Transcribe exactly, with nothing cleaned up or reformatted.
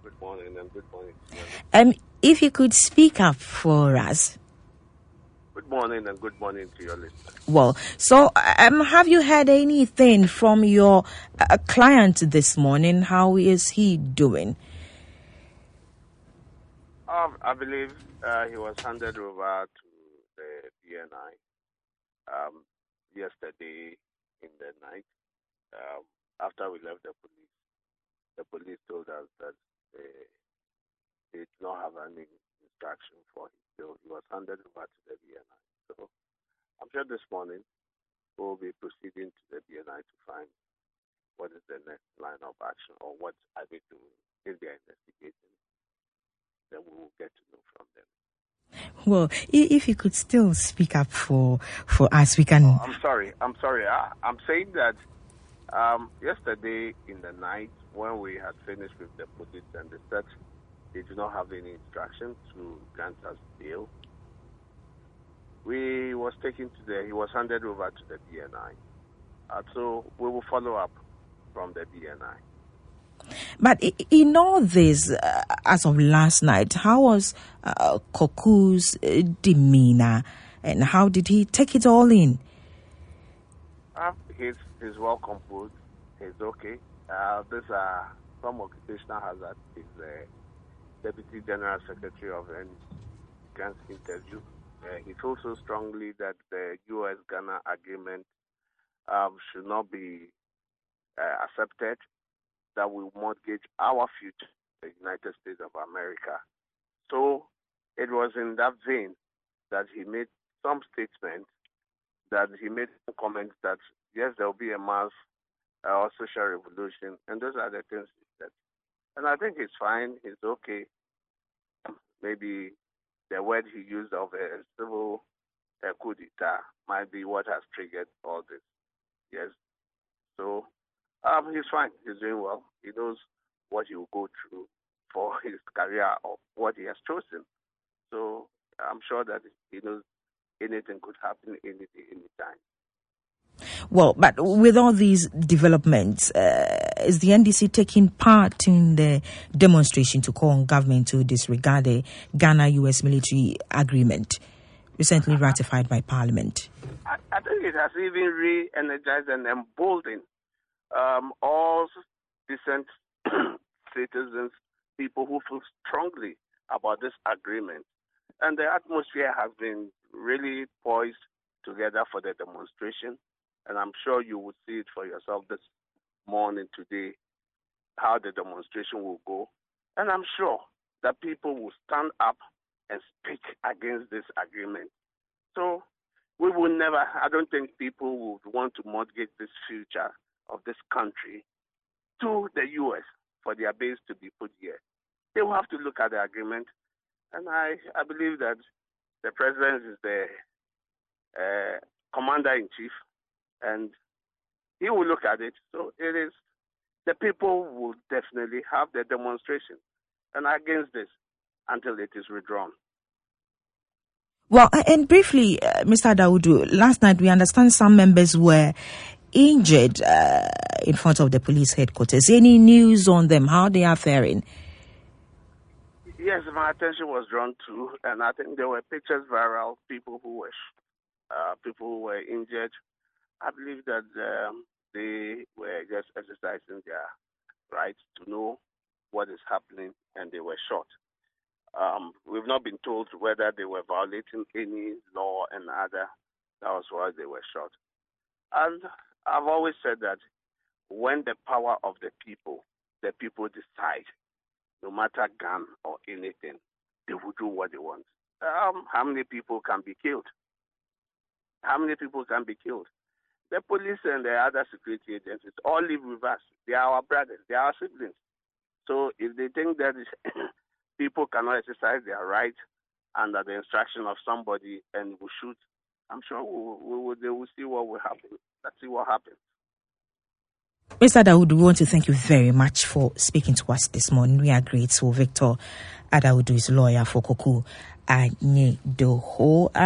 Good morning and good morning. Um, if you could speak up for us. Good morning and good morning to your listeners. Well, so um, have you heard anything from your uh, client this morning? How is he doing? Um, I believe uh, he was handed over to the B N I um, yesterday in the night. Um, after we left the police, the police told us that they, they did not have any instruction for him. So he was handed over to the B N I. So I'm sure this morning we'll be proceeding to the B N I to find what is the next line of action or what are they doing. If they are investigating, then we will get to know from them. Well, if you could still speak up for for us, we can. Oh, I'm sorry. I'm sorry. I, I'm saying that um, yesterday in the night when we had finished with the police and the search, they do not have any instructions to grant us bail. We was taken to the. He was handed over to the B N I. Uh, so we will follow up from the B N I. But in all this, uh, as of last night, how was uh, Koku's uh, demeanor, and how did he take it all in? Uh, he's he's well composed. He's okay. Uh, these are some occupational hazards. He's the Deputy General Secretary of N Grant's interview. Uh, he feels so strongly that the U S Ghana agreement um, should not be uh, accepted, that will mortgage our future in the United States of America. So it was in that vein that he made some statements, that he made some comments that, yes, there will be a mass uh, or social revolution, and those are the things he said. And I think it's fine, it's okay. Maybe the word he used of a civil uh, coup d'etat might be what has triggered all this. Yes. So um, he's fine. He's doing well. He knows what he will go through for his career or what he has chosen. So I'm sure that he knows anything could happen any day, any time. Well, but with all these developments, uh, is the N D C taking part in the demonstration to call on government to disregard the Ghana-U S military agreement recently ratified by Parliament? I, I think it has even re-energized and emboldened um, all decent citizens, people who feel strongly about this agreement. And the atmosphere has been really poised together for the demonstration. And I'm sure you will see it for yourself this morning, today, how the demonstration will go. And I'm sure that people will stand up and speak against this agreement. So we will never, I don't think people would want to mortgage this future of this country to the U S for their base to be put here. They will have to look at the agreement. And I, I believe that the president is the uh, commander-in-chief, and he will look at it. So it is, the people will definitely have their demonstration and against this until it is withdrawn. Well, and briefly, uh, Mister Adawudu, last night we understand some members were injured uh, in front of the police headquarters. Any news on them, how they are faring? Yes, my attention was drawn to, and I think there were pictures viral, people who were uh, people who were injured. I believe that um, they were just exercising their rights to know what is happening, and they were shot. Um, we've not been told whether they were violating any law and other. That was why they were shot. And I've always said that when the power of the people, the people decide, no matter gun or anything, they will do what they want. Um, how many people can be killed? How many people can be killed? The police and the other security agencies all live with us. They are our brothers. They are our siblings. So if they think that people cannot exercise their right under the instruction of somebody and will shoot, I'm sure we, we, we, they will see what will happen. Let's see what happens. Mister Adawudu, we want to thank you very much for speaking to us this morning. We are grateful. Victor Adawudu is lawyer for Koku Anyedoho.